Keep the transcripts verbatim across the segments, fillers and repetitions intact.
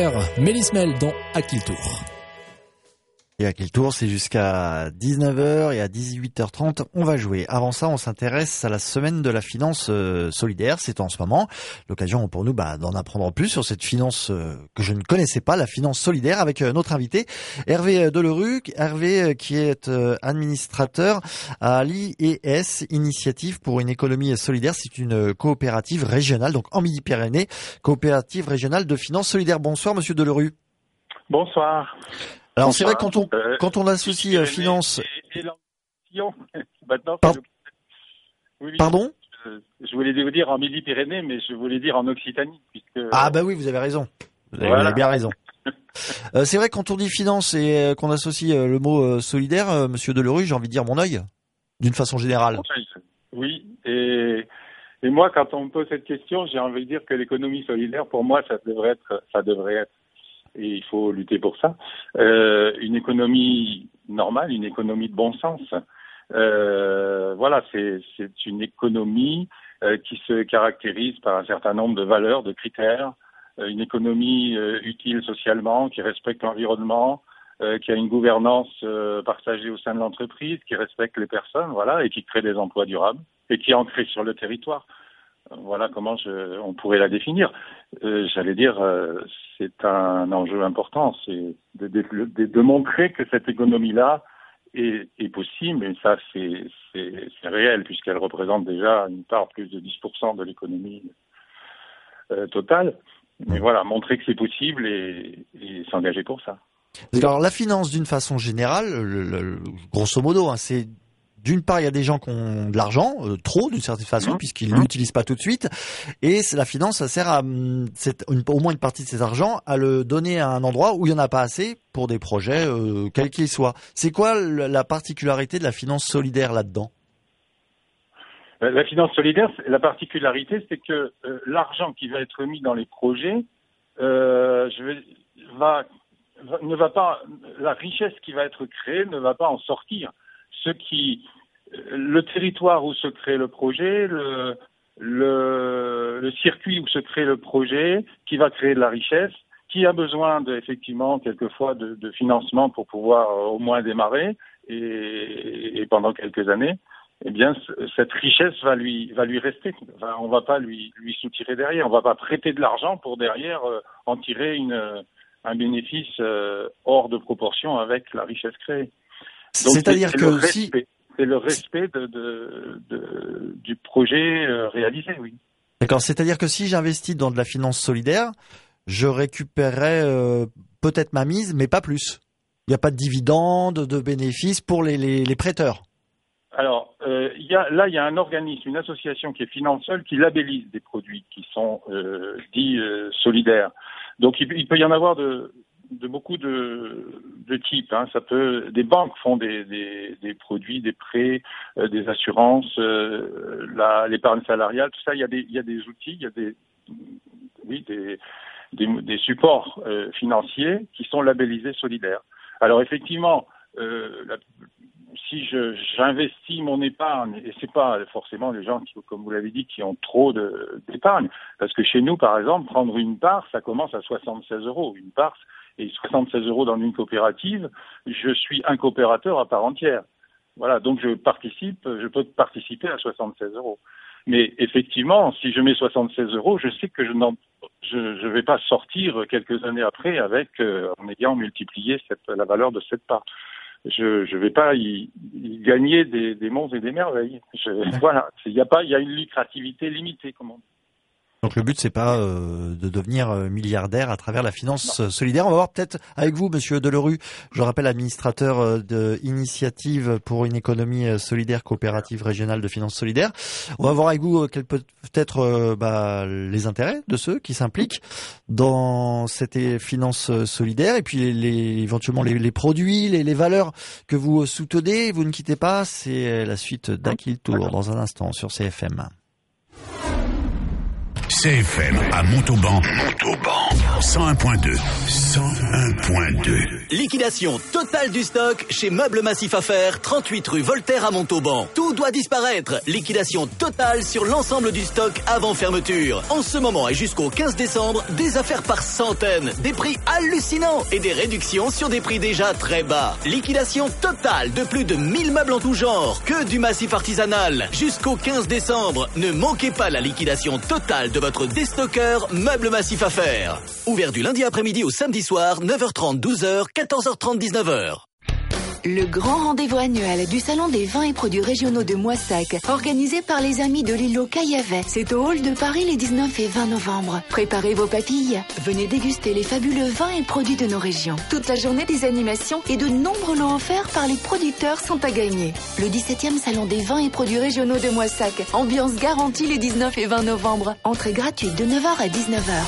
heures, Mélis Mel dans À qui le tour. Et à quel tour, c'est jusqu'à dix-neuf heures et à dix-huit heures trente, on va jouer. Avant ça, on s'intéresse à la semaine de la finance euh, solidaire. C'est en ce moment l'occasion pour nous bah, d'en apprendre plus sur cette finance euh, que je ne connaissais pas, la finance solidaire, avec euh, notre invité Hervé Delerue. Hervé euh, qui est euh, administrateur à l'I E S, Initiative pour une économie solidaire. C'est une coopérative régionale, donc en Midi-Pyrénées, coopérative régionale de finance solidaire. Bonsoir, monsieur Delerue. Bonsoir. Alors Bonsoir. c'est vrai que quand on euh, quand on associe euh, finance, et, et l'ambition, maintenant, Par... c'est oui, oui, pardon, je, je voulais vous dire en Midi-Pyrénées, mais je voulais dire en Occitanie, puisque ah bah oui, vous avez raison, vous avez, voilà. vous avez bien raison. euh, c'est vrai que quand on dit finance et euh, qu'on associe euh, le mot euh, solidaire, euh, monsieur Delerue, j'ai envie de dire mon œil, d'une façon générale. Oui, et et moi, quand on me pose cette question, j'ai envie de dire que l'économie solidaire, pour moi, ça devrait être, ça devrait être. Et il faut lutter pour ça. Euh, une économie normale, une économie de bon sens. Euh, voilà, c'est, c'est une économie euh, qui se caractérise par un certain nombre de valeurs, de critères. Euh, une économie euh, utile socialement, qui respecte l'environnement, euh, qui a une gouvernance euh, partagée au sein de l'entreprise, qui respecte les personnes, voilà, et qui crée des emplois durables et qui est ancrée sur le territoire. Voilà comment je, on pourrait la définir. Euh, j'allais dire, euh, c'est un enjeu important, c'est de, de, de, de montrer que cette économie-là est, est possible, et ça c'est, c'est, c'est réel, puisqu'elle représente déjà une part plus de dix pour cent de l'économie euh, totale. Mais voilà, montrer que c'est possible et, et s'engager pour ça. Alors la finance d'une façon générale, le, le, grosso modo, hein, c'est d'une part, il y a des gens qui ont de l'argent, euh, trop d'une certaine façon, mmh. puisqu'ils ne mmh. l'utilisent pas tout de suite. Et la finance, ça sert à, c'est une, au moins une partie de cet argent, à le donner à un endroit où il n'y en a pas assez pour des projets, euh, quels qu'ils soient. C'est quoi la particularité de la finance solidaire là-dedans ? La finance solidaire, la particularité, c'est que euh, l'argent qui va être mis dans les projets euh, je vais, va, va, ne va pas, la richesse qui va être créée ne va pas en sortir. Ce qui, le territoire où se crée le projet, le, le, le circuit où se crée le projet, qui va créer de la richesse, qui a besoin de, effectivement, quelquefois de, de financement pour pouvoir euh, au moins démarrer et, et pendant quelques années, eh bien, cette richesse va lui, va lui rester. Enfin, on va pas lui, lui soutirer derrière. On va pas prêter de l'argent pour derrière euh, en tirer une, un bénéfice euh, hors de proportion avec la richesse créée. Donc, c'est-à-dire c'est, c'est que le si respect, c'est le respect de, de, de, du projet euh, réalisé, oui. D'accord, c'est-à-dire que si j'investis dans de la finance solidaire, je récupérerai euh, peut-être ma mise, mais pas plus. Il n'y a pas de dividendes, de bénéfices pour les, les, les prêteurs. Alors, euh, y a, là, il y a un organisme, une association qui est Finansol qui labellise des produits qui sont euh, dits euh, solidaires. Donc, il, il peut y en avoir de de beaucoup de, de types. Hein. Ça peut, des banques font des, des, des produits, des prêts, euh, des assurances, euh, la, l'épargne salariale, tout ça. Il y a des, il y a des outils, il y a des, oui, des, des, des supports euh, financiers qui sont labellisés solidaires. Alors effectivement, euh, la, si je, j'investis mon épargne, et c'est pas forcément les gens qui, comme vous l'avez dit, qui ont trop de, d'épargne, parce que chez nous, par exemple, prendre une part, ça commence à soixante-seize euros. Une part, et soixante-seize euros dans une coopérative, je suis un coopérateur à part entière. Voilà, donc je participe, je peux participer à soixante-seize euros. Mais effectivement, si je mets soixante-seize euros, je sais que je n'en, je, je vais pas sortir quelques années après avec, euh, en ayant multiplié cette, la valeur de cette part. Je, je vais pas y, y gagner des, des monts et des merveilles. Je, voilà, il y a pas, il y a une lucrativité limitée, comme on dit. Donc le but, c'est pas euh, de devenir milliardaire à travers la finance non. solidaire. On va voir peut-être avec vous, monsieur Delerue, je rappelle administrateur de Initiative pour une économie solidaire coopérative régionale de finance solidaire. On va voir avec vous quels peuvent être euh, bah, les intérêts de ceux qui s'impliquent dans cette finance solidaire et puis les, les, éventuellement les, les produits, les, les valeurs que vous soutenez. Vous ne quittez pas, c'est la suite d'À qui le tour dans un instant sur C F M. C F M à Montauban. Montauban. cent un point deux. cent un point deux. Liquidation totale du stock chez Meubles Massif Affaires, trente-huit rue Voltaire à Montauban. Tout doit disparaître. Liquidation totale sur l'ensemble du stock avant fermeture. En ce moment et jusqu'au quinze décembre, des affaires par centaines, des prix hallucinants et des réductions sur des prix déjà très bas. Liquidation totale de plus de mille meubles en tout genre, que du massif artisanal. Jusqu'au quinze décembre, ne manquez pas la liquidation totale de votre déstockeur Meubles Massif Affaires. Ouvert du lundi après-midi au samedi soir, neuf heures trente, douze heures, quatorze heures trente, dix-neuf heures. Le grand rendez-vous annuel du Salon des vins et produits régionaux de Moissac, organisé par les amis de l'îlot Caillavet. C'est au hall de Paris les dix-neuf et vingt novembre. Préparez vos papilles. Venez déguster les fabuleux vins et produits de nos régions. Toute la journée, des animations et de nombreux lots offerts par les producteurs sont à gagner. Le dix-septième Salon des vins et produits régionaux de Moissac. Ambiance garantie les dix-neuf et vingt novembre. Entrée gratuite de neuf heures à dix-neuf heures.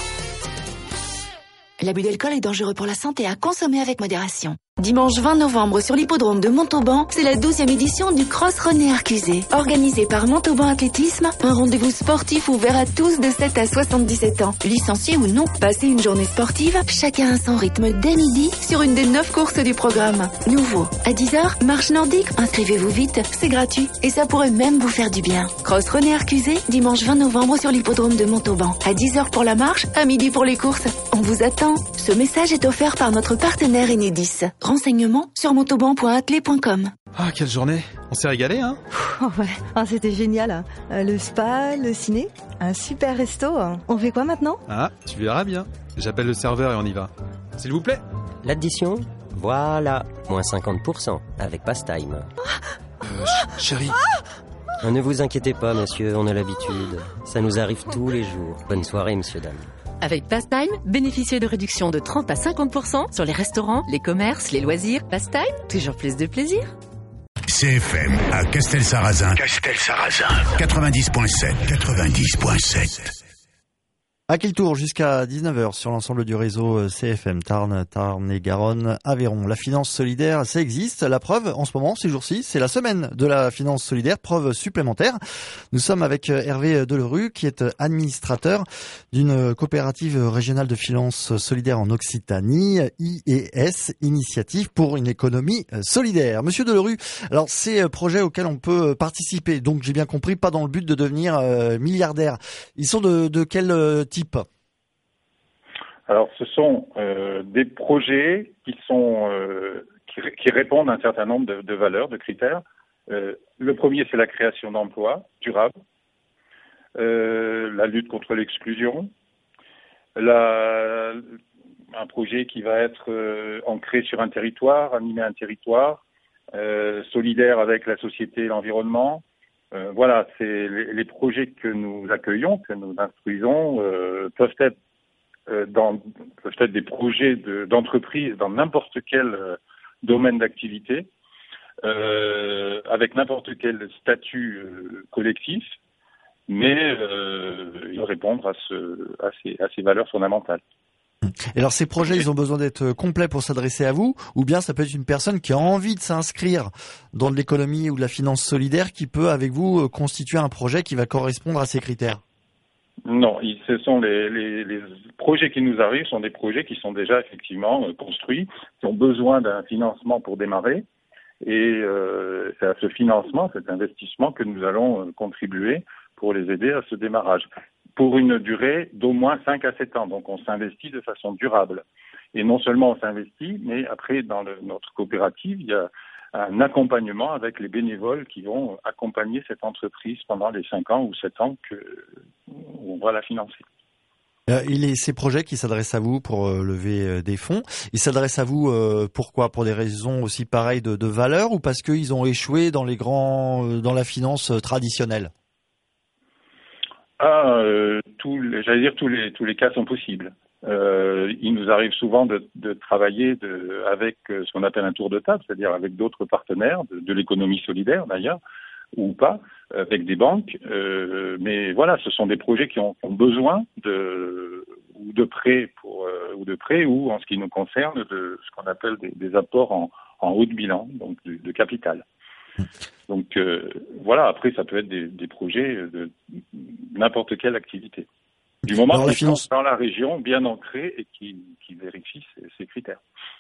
L'abus d'alcool est dangereux pour la santé, à consommer avec modération. Dimanche vingt novembre sur l'hippodrome de Montauban, c'est la douzième édition du Cross René Arcusé. Organisé par Montauban Athlétisme, un rendez-vous sportif ouvert à tous de sept à soixante-dix-sept ans. Licenciés ou non, passez une journée sportive, chacun à son rythme dès midi, sur une des neuf courses du programme. Nouveau, à dix heures, marche nordique, inscrivez-vous vite, c'est gratuit et ça pourrait même vous faire du bien. Cross René Arcusé, dimanche vingt novembre sur l'hippodrome de Montauban. À dix heures pour la marche, à midi pour les courses. On vous attend. Ce message est offert par notre partenaire Enedis. Renseignements sur montauban point athlé point com. Ah, quelle journée! On s'est régalé, hein? Oh ouais, ah, c'était génial. Euh, le spa, le ciné, un super resto. On fait quoi maintenant? Ah, tu verras bien. J'appelle le serveur et on y va. S'il vous plaît? L'addition? Voilà, moins cinquante pour cent avec Pastime. Euh, ch- chérie. Ah ne vous inquiétez pas, monsieur, on a l'habitude. Ça nous arrive tous les jours. Bonne soirée, monsieur, dame. Avec Pastime, bénéficiez de réductions de trente à cinquante pour cent sur les restaurants, les commerces, les loisirs. Pastime, toujours plus de plaisir. C F M à Castel-Sarrazin. Castel-Sarrazin. quatre-vingt-dix point sept. quatre-vingt-dix point sept. À quel tour jusqu'à dix-neuf heures sur l'ensemble du réseau C F M Tarn, Tarn et Garonne, Aveyron. La finance solidaire, ça existe. La preuve, en ce moment, ces jours-ci, c'est la semaine de la finance solidaire, preuve supplémentaire. Nous sommes avec Hervé Delerue, qui est administrateur d'une coopérative régionale de finance solidaire en Occitanie, I E S, Initiative pour une économie solidaire. Monsieur Delerue, alors ces projets auxquels on peut participer, donc j'ai bien compris, pas dans le but de devenir euh, milliardaire. Ils sont de, de quel type? Alors, ce sont euh, des projets qui sont euh, qui, qui répondent à un certain nombre de, de valeurs, de critères. Euh, le premier, c'est la création d'emplois durables, euh, la lutte contre l'exclusion, la, un projet qui va être euh, ancré sur un territoire, animer un territoire, euh, solidaire avec la société et l'environnement. Euh, voilà, c'est les, les projets que nous accueillons, que nous instruisons, euh, peuvent être euh, dans peuvent être des projets de, d'entreprise dans n'importe quel euh, domaine d'activité, euh, avec n'importe quel statut euh, collectif, mais euh, ils répondent à, ce, à, ces, à ces valeurs fondamentales. Et alors ces projets, ils ont besoin d'être complets pour s'adresser à vous, ou bien ça peut être une personne qui a envie de s'inscrire dans de l'économie ou de la finance solidaire qui peut avec vous constituer un projet qui va correspondre à ces critères? Non, ce sont les, les, les projets qui nous arrivent sont des projets qui sont déjà effectivement construits, qui ont besoin d'un financement pour démarrer, et euh, c'est à ce financement, cet investissement que nous allons contribuer pour les aider à ce démarrage, pour une durée d'au moins cinq à sept ans. Donc on s'investit de façon durable. Et non seulement on s'investit, mais après dans le, notre coopérative, il y a un accompagnement avec les bénévoles qui vont accompagner cette entreprise pendant les cinq ans ou sept ans que on va la financer. Euh, il est ces projets qui s'adressent à vous pour euh, lever euh, des fonds. Ils s'adressent à vous euh, pourquoi? Pour des raisons aussi pareilles de, de valeur, ou parce qu'ils ont échoué dans les grands, euh, dans la finance euh, traditionnelle? Ah, euh, tous les, j'allais dire tous les tous les cas sont possibles. Euh, il nous arrive souvent de, de travailler de, avec euh, ce qu'on appelle un tour de table, c'est-à-dire avec d'autres partenaires de, de l'économie solidaire d'ailleurs, ou pas, avec des banques. Euh, mais voilà, ce sont des projets qui ont, ont besoin de ou de prêts pour euh, ou de prêts ou en ce qui nous concerne de ce qu'on appelle des, des apports en, en haut de bilan, donc de, de capital. Donc euh, voilà, après ça peut être des, des projets de n'importe quelle activité. Du moment Alors, la qu'ils finance... sont dans la région, bien ancrés et qui, qui vérifient ces, ces critères.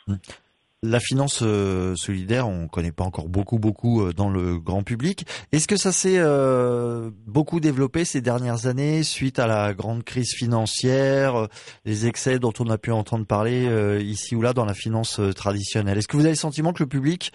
La finance euh, solidaire, on connaît pas encore beaucoup, beaucoup euh, dans le grand public. Est-ce que ça s'est euh, beaucoup développé ces dernières années suite à la grande crise financière, euh, les excès dont on a pu entendre parler euh, ici ou là dans la finance euh, traditionnelle? Est-ce que vous avez le sentiment que le public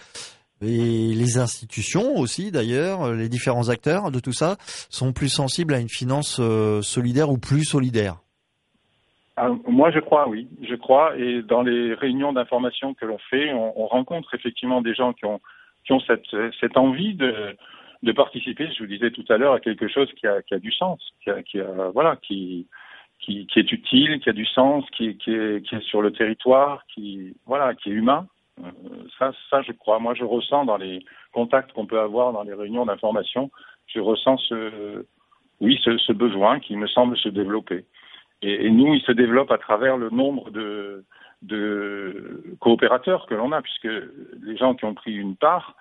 et les institutions aussi, d'ailleurs, les différents acteurs de tout ça, sont plus sensibles à une finance euh, solidaire ou plus solidaire? Alors, moi, je crois, oui, je crois. Et dans les réunions d'information que l'on fait, on, on rencontre effectivement des gens qui ont qui ont cette cette envie de de participer. Je vous disais tout à l'heure à quelque chose qui a qui a du sens, qui a, qui a voilà, qui qui qui est utile, qui a du sens, qui qui est qui est sur le territoire, qui voilà, qui est humain. Euh, ça, ça, je crois. Moi, je ressens dans les contacts qu'on peut avoir dans les réunions d'information, je ressens ce oui ce, ce besoin qui me semble se développer. Et, et nous, il se développe à travers le nombre de, de coopérateurs que l'on a, puisque les gens qui ont pris une part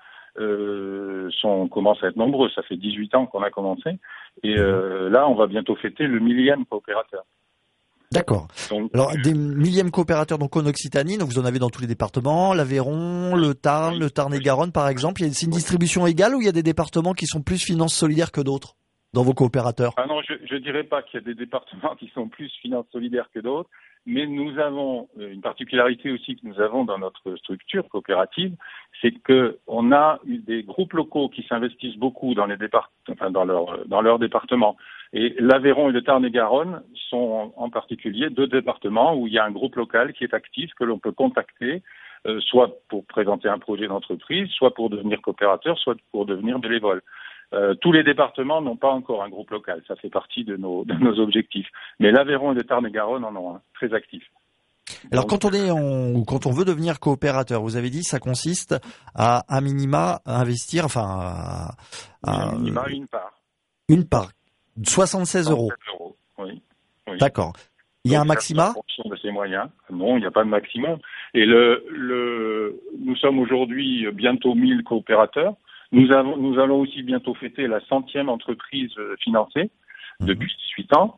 euh, sont, commencent à être nombreux. Ça fait dix-huit ans qu'on a commencé. Et euh, là, on va bientôt fêter le millième coopérateur. D'accord. Donc, alors, des millièmes coopérateurs donc en Occitanie, donc vous en avez dans tous les départements, l'Aveyron, le Tarn, oui, le Tarn-et-Garonne par exemple. C'est une distribution égale ou il y a des départements qui sont plus finances solidaires que d'autres dans vos coopérateurs? Ah non, je ne dirais pas qu'il y a des départements qui sont plus finances solidaires que d'autres, mais nous avons une particularité aussi que nous avons dans notre structure coopérative, c'est que on a des groupes locaux qui s'investissent beaucoup dans les départements, enfin dans leur dans leur département. Et l'Aveyron et le Tarn-et-Garonne sont en particulier deux départements où il y a un groupe local qui est actif, que l'on peut contacter, euh, soit pour présenter un projet d'entreprise, soit pour devenir coopérateur, soit pour devenir bénévole. Euh, tous les départements n'ont pas encore un groupe local, ça fait partie de nos, de nos objectifs. Mais l'Aveyron et le Tarn-et-Garonne en ont un, très actif. Alors Donc, quand on est en, ou quand on veut devenir coopérateur, vous avez dit ça consiste à à minima investir, enfin à, à minima une part. Une part, soixante-seize euros. euros. Oui, oui. D'accord. Il y a Donc, un maxima en fonction de ses moyens. Non, il n'y a pas de maximum. Et le, le, nous sommes aujourd'hui bientôt mille coopérateurs. Nous, avons, nous allons aussi bientôt fêter la centième entreprise financée depuis dix-huit ans.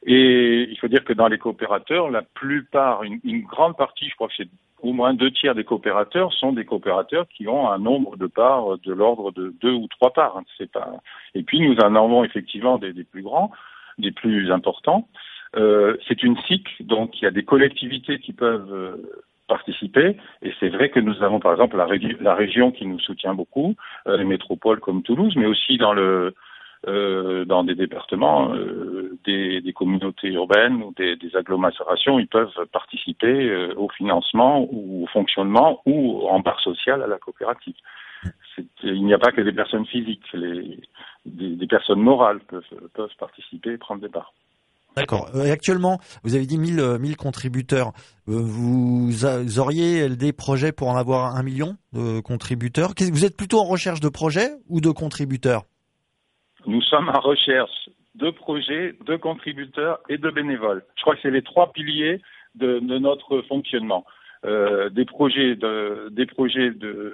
Et il faut dire que dans les coopérateurs, la plupart, une, une grande partie, je crois que c'est au moins deux tiers des coopérateurs, sont des coopérateurs qui ont un nombre de parts de l'ordre de deux ou trois parts. C'est pas... Et puis nous en avons effectivement des, des plus grands, des plus importants. Euh, c'est une S I C, donc il y a des collectivités qui peuvent... Euh, participer, et c'est vrai que nous avons par exemple la, ré- la région qui nous soutient beaucoup, euh, les métropoles comme Toulouse, mais aussi dans le euh, dans des départements, euh, des, des communautés urbaines ou des, des agglomérations, ils peuvent participer euh, au financement ou au fonctionnement ou en part sociale à la coopérative. C'est, il n'y a pas que des personnes physiques, les, des, des personnes morales peuvent, peuvent participer et prendre des parts. D'accord. Et actuellement, vous avez dit mille, mille contributeurs. Vous auriez des projets pour en avoir un million de contributeurs? Vous êtes plutôt en recherche de projets ou de contributeurs? Nous sommes en recherche de projets, de contributeurs et de bénévoles. Je crois que c'est les trois piliers de, de notre fonctionnement. Euh, des projets de, des projets de,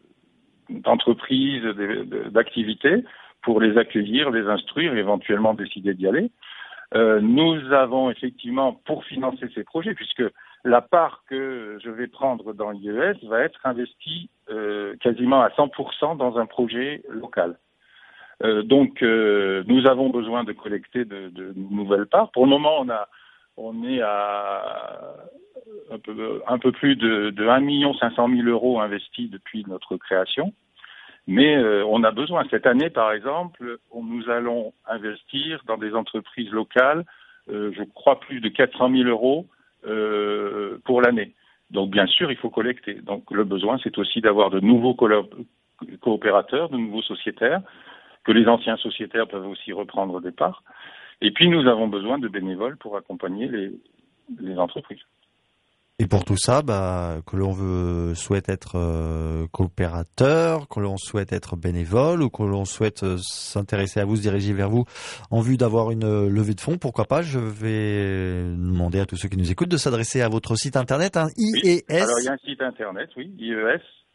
d'entreprise, de, d'activités pour les accueillir, les instruire, éventuellement décider d'y aller. Euh, nous avons effectivement, pour financer ces projets, puisque la part que je vais prendre dans l'I E S va être investie euh, quasiment à cent pour cent dans un projet local. Euh, donc, euh, nous avons besoin de collecter de, de nouvelles parts. Pour le moment, on a, on est à un peu, un peu plus de, de un million cinq cent mille euros investis depuis notre création. Mais euh, on a besoin. Cette année, par exemple, on, nous allons investir dans des entreprises locales, euh, je crois plus de quatre cent mille euros euh, pour l'année. Donc, bien sûr, il faut collecter. Donc, le besoin, c'est aussi d'avoir de nouveaux co- coopérateurs, de nouveaux sociétaires, que les anciens sociétaires peuvent aussi reprendre des parts. Et puis, nous avons besoin de bénévoles pour accompagner les, les entreprises. Et pour tout ça, bah, que l'on veut, souhaite être euh, coopérateur, que l'on souhaite être bénévole ou que l'on souhaite euh, s'intéresser à vous, se diriger vers vous en vue d'avoir une euh, levée de fonds, pourquoi pas, je vais demander à tous ceux qui nous écoutent de s'adresser à votre site internet, hein, I E S. Oui, alors il y a un site internet, oui, I E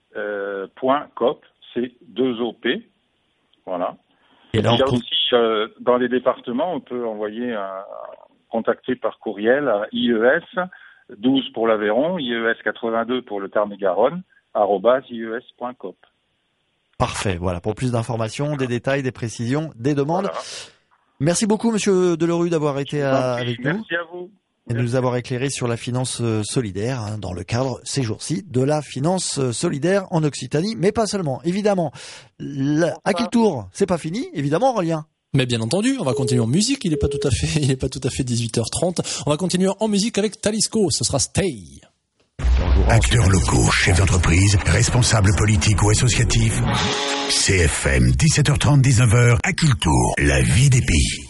S point coop, c'est deux O P, voilà. Et là, il y a aussi, euh, dans les départements, on peut envoyer un, contacter par courriel à I E S douze pour l'Aveyron, I E S quatre-vingt-deux pour le Tarn-et-Garonne, arobase I E S point coop. Parfait. Voilà. Pour plus d'informations, des détails, des précisions, des demandes. Voilà. Merci beaucoup, Monsieur Delerue, d'avoir été à, avec nous. Merci à vous. Et de nous avoir éclairé sur la finance solidaire, hein, dans le cadre, ces jours-ci, de la finance solidaire en Occitanie, mais pas seulement. Évidemment, la, à quel tour, c'est pas fini, évidemment, Aurélien. Mais bien entendu, on va continuer en musique, il est pas tout à fait, il est pas tout à fait dix-huit heures trente. On va continuer en musique avec Talisco, ce sera Stay. Acteurs locaux, chefs d'entreprise, responsables politiques ou associatifs, C F M, dix-sept heures trente, dix-neuf heures, à Cultour, la vie des pays.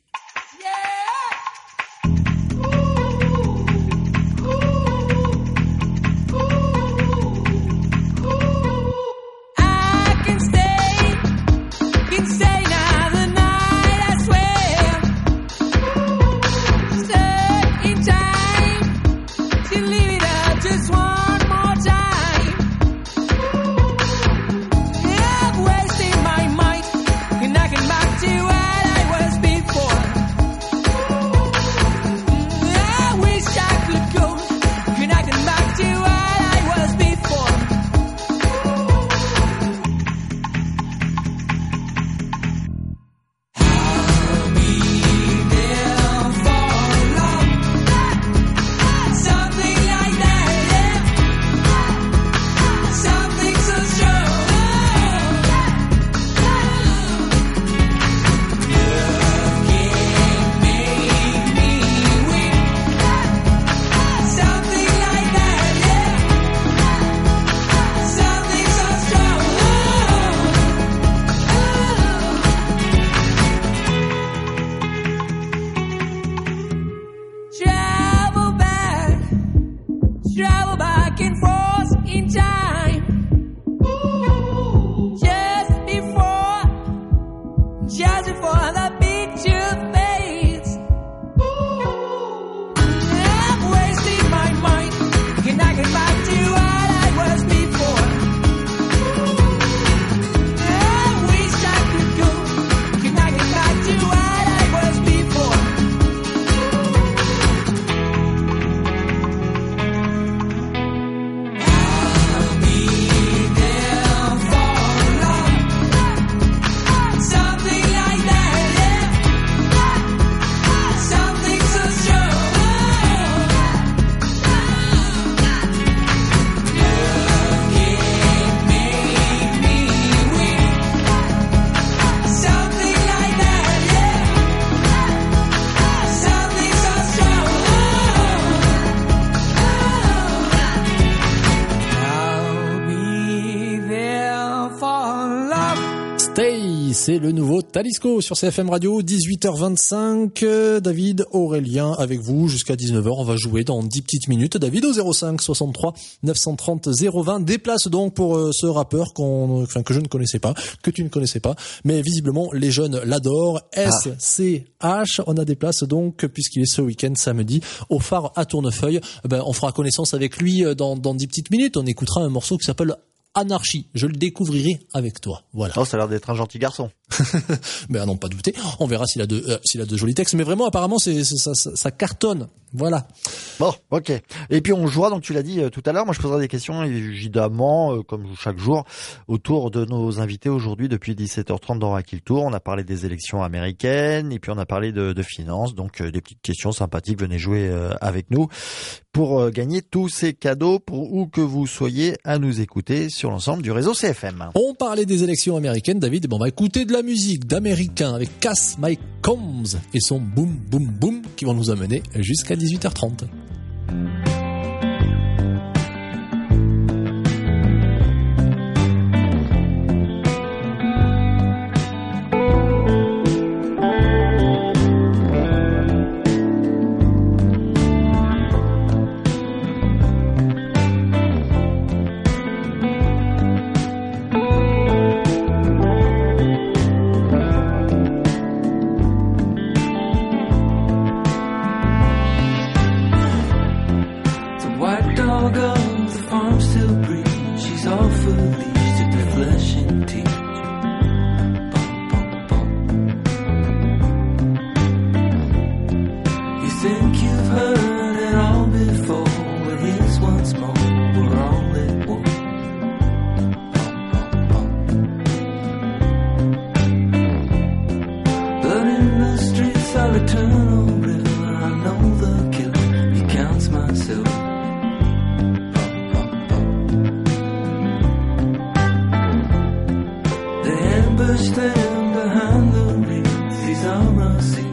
C'est le nouveau Talisco sur C F M Radio, dix-huit heures vingt-cinq. David, Aurélien avec vous jusqu'à dix-neuf heures. On va jouer dans dix petites minutes. David au zéro cinq soixante-trois neuf cent trente zéro vingt. Déplace donc pour euh, ce rappeur qu'on, enfin, que je ne connaissais pas, que tu ne connaissais pas. Mais visiblement, les jeunes l'adorent. S C H. On a des places donc, puisqu'il est ce week-end, samedi, au phare à Tournefeuille. Ben, on fera connaissance avec lui dans, dans dix petites minutes. On écoutera un morceau qui s'appelle Anarchie. Je le découvrirai avec toi. Voilà. Oh, ça a l'air d'être un gentil garçon. Ben, à n'en pas douter. On verra s'il a de, euh, s'il a de jolis textes. Mais vraiment, apparemment, c'est, c'est ça, ça, ça cartonne. Voilà. Bon, ok. Et puis on jouera, donc tu l'as dit euh, tout à l'heure. Moi, je poserai des questions, évidemment, euh, comme chaque jour, autour de nos invités aujourd'hui depuis dix-sept heures trente dans Raquel Tour. On a parlé des élections américaines et puis on a parlé de, de finances. Donc euh, des petites questions sympathiques. Venez jouer euh, avec nous pour euh, gagner tous ces cadeaux pour où que vous soyez à nous écouter sur l'ensemble du réseau C F M. On parlait des élections américaines, David. Bon, on va écouter de la musique d'américains avec Cass Mike Combs et son boom boom boom qui vont nous amener jusqu'à dix-huit heures trente. remember standing behind the wheel. These are my secrets.